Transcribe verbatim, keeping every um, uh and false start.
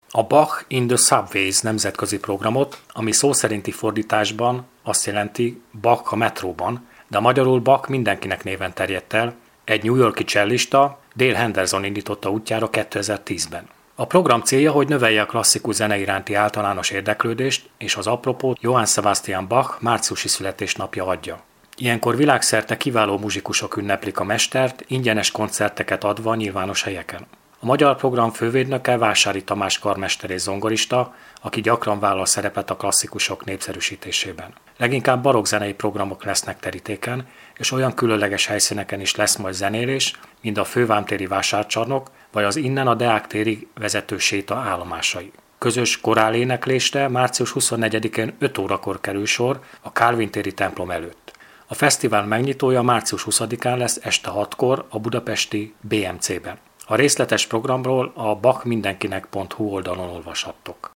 A Bach in the Subways nemzetközi programot, ami szó szerinti fordításban azt jelenti Bach a metróban, de a magyarul Bach mindenkinek néven terjedt el, egy New York-i csellista, Dale Henderson indította útjára kétezer-tízben. A program célja, hogy növelje a klasszikus zene iránti általános érdeklődést, és az apropót Johann Sebastian Bach márciusi születésnapja adja. Ilyenkor világszerte kiváló muzsikusok ünneplik a mestert, ingyenes koncerteket adva a nyilvános helyeken. A magyar program fővédnöke Vásári Tamás karmester és zongorista, aki gyakran vállal szerepet a klasszikusok népszerűsítésében. Leginkább barokkzenei programok lesznek terítéken, és olyan különleges helyszíneken is lesz majd zenélés, mint a Fővámtéri vásárcsarnok, vagy az innen a Deák térig vezető séta állomásai. Közös koráléneklésre március huszonnegyedikén öt órakor kerül sor a Kálvin téri templom előtt. A fesztivál megnyitója március huszadikán lesz este hatkor a budapesti bé em cében. A részletes programról a bach mindenkinek pont hu oldalon olvashattok.